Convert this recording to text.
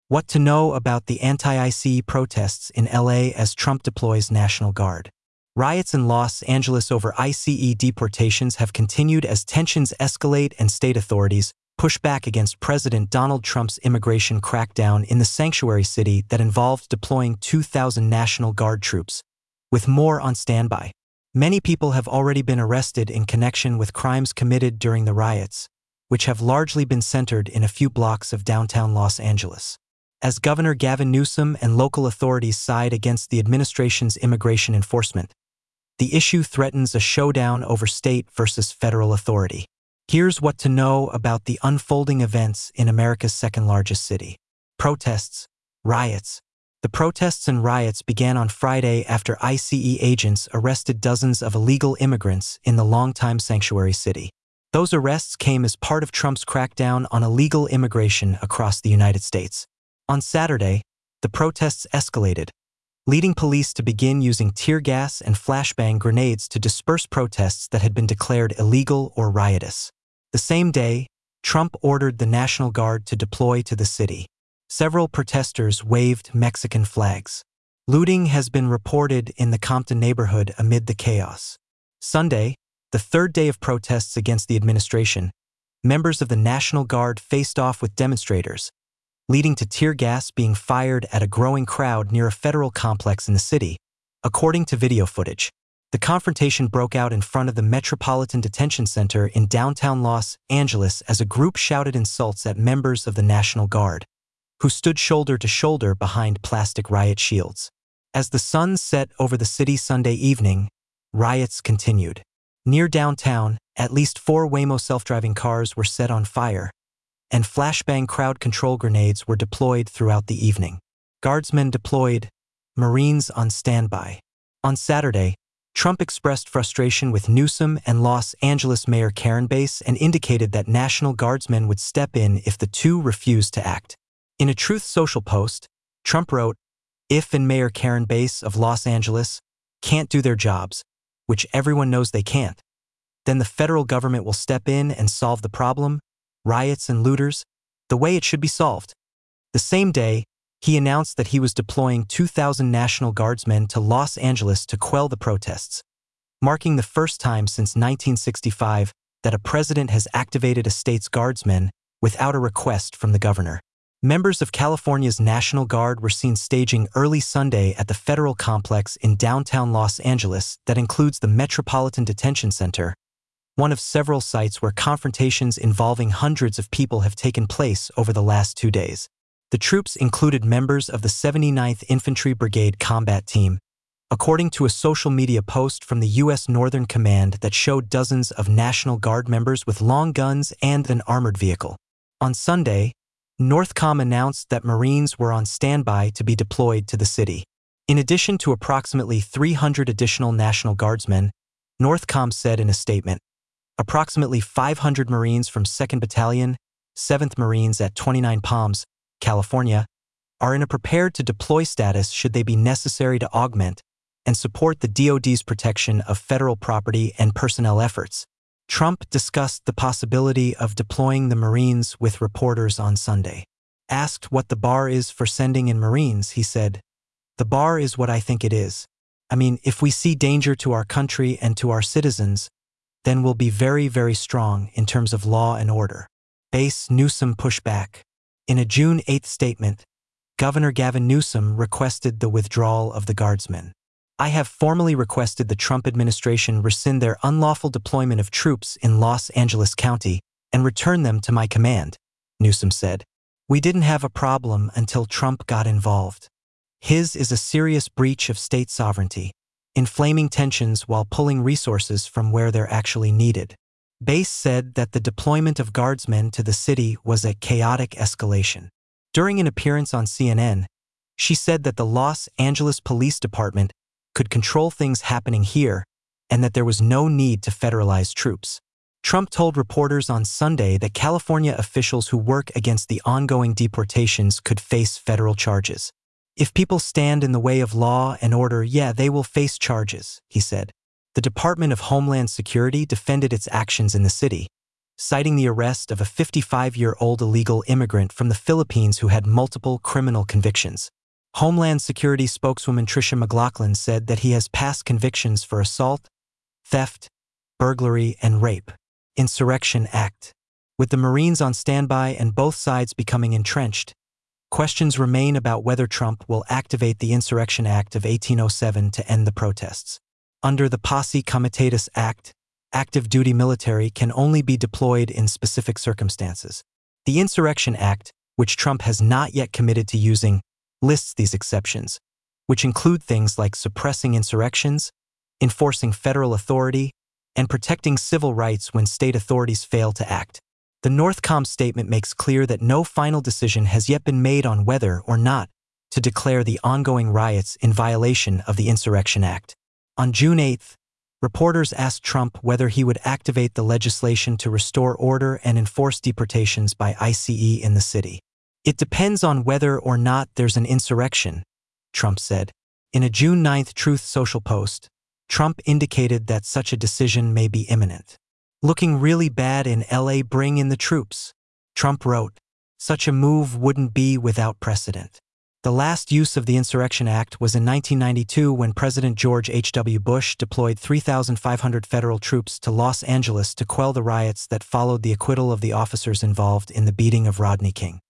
What to know about the anti-ICE protests in LA as Trump deploys National Guard. Riots in Los Angeles over ICE deportations have continued as tensions escalate and state authorities push back against President Donald Trump's immigration crackdown in the sanctuary city that involved deploying 2,000 National Guard troops, with more on standby. Many people have already been arrested in connection with crimes committed during the riots, which have largely been centered in a few blocks of downtown Los Angeles. As Governor Gavin Newsom and local authorities side against the administration's immigration enforcement, the issue threatens a showdown over state versus federal authority. Here's what to know about the unfolding events in America's second-largest city. Protests, riots. The protests and riots began on Friday after ICE agents arrested dozens of illegal immigrants in the longtime sanctuary city. Those arrests came as part of Trump's crackdown on illegal immigration across the United States. On Saturday, the protests escalated, leading police to begin using tear gas and flashbang grenades to disperse protests that had been declared illegal or riotous. The same day, Trump ordered the National Guard to deploy to the city. Several protesters waved Mexican flags. Looting has been reported in the Compton neighborhood amid the chaos. Sunday, the third day of protests against the administration, members of the National Guard faced off with demonstrators, leading to tear gas being fired at a growing crowd near a federal complex in the city, according to video footage. The confrontation broke out in front of the Metropolitan Detention Center in downtown Los Angeles as a group shouted insults at members of the National Guard, who stood shoulder to shoulder behind plastic riot shields. As the sun set over the city Sunday evening, riots continued. Near downtown, at least 4 Waymo self-driving cars were set on fire, and flashbang crowd control grenades were deployed throughout the evening. Guardsmen deployed, Marines on standby. On Saturday, Trump expressed frustration with Newsom and Los Angeles Mayor Karen Bass and indicated that National Guardsmen would step in if the two refused to act. In a Truth Social post, Trump wrote, "If and Mayor Karen Bass of Los Angeles can't do their jobs, which everyone knows they can't, then the federal government will step in and solve the problem, riots and looters, the way it should be solved." The same day, he announced that he was deploying 2,000 National Guardsmen to Los Angeles to quell the protests, marking the first time since 1965 that a president has activated a state's guardsmen without a request from the governor. Members of California's National Guard were seen staging early Sunday at the federal complex in downtown Los Angeles that includes the Metropolitan Detention Center, one of several sites where confrontations involving hundreds of people have taken place over the last 2 days. The troops included members of the 79th Infantry Brigade Combat Team, according to a social media post from the U.S. Northern Command that showed dozens of National Guard members with long guns and an armored vehicle. On Sunday, Northcom announced that Marines were on standby to be deployed to the city. In addition to approximately 300 additional National Guardsmen, Northcom said in a statement, approximately 500 Marines from 2nd Battalion, 7th Marines at 29 Palms, California, are in a prepared-to-deploy status should they be necessary to augment and support the DoD's protection of federal property and personnel efforts. Trump discussed the possibility of deploying the Marines with reporters on Sunday. Asked what the bar is for sending in Marines, he said, "The bar is what I think it is. I mean, if we see danger to our country and to our citizens, then we'll be very, very strong in terms of law and order." Bass Newsom pushback. In a June 8 statement, Governor Gavin Newsom requested the withdrawal of the Guardsmen. "I have formally requested the Trump administration rescind their unlawful deployment of troops in Los Angeles County and return them to my command," Newsom said. "We didn't have a problem until Trump got involved. His is a serious breach of state sovereignty, inflaming tensions while pulling resources from where they're actually needed." Bass said that the deployment of Guardsmen to the city was a chaotic escalation. During an appearance on CNN, she said that the Los Angeles Police Department could control things happening here and that there was no need to federalize troops. Trump told reporters on Sunday that California officials who work against the ongoing deportations could face federal charges. "If people stand in the way of law and order, yeah, they will face charges," he said. The Department of Homeland Security defended its actions in the city, citing the arrest of a 55-year-old illegal immigrant from the Philippines who had multiple criminal convictions. Homeland Security spokeswoman Tricia McLaughlin said that he has past convictions for assault, theft, burglary, and rape. Insurrection Act. With the Marines on standby and both sides becoming entrenched, questions remain about whether Trump will activate the Insurrection Act of 1807 to end the protests. Under the Posse Comitatus Act, active duty military can only be deployed in specific circumstances. The Insurrection Act, which Trump has not yet committed to using, lists these exceptions, which include things like suppressing insurrections, enforcing federal authority, and protecting civil rights when state authorities fail to act. The Northcom statement makes clear that no final decision has yet been made on whether or not to declare the ongoing riots in violation of the Insurrection Act. On June 8, reporters asked Trump whether he would activate the legislation to restore order and enforce deportations by ICE in the city. It depends on whether or not there's an insurrection, Trump said. In a June 9 Truth Social post, Trump indicated that such a decision may be imminent. Looking really bad in LA, bring in the troops, Trump wrote. Such a move wouldn't be without precedent. The last use of the Insurrection Act was in 1992 when President George H.W. Bush deployed 3,500 federal troops to Los Angeles to quell the riots that followed the acquittal of the officers involved in the beating of Rodney King.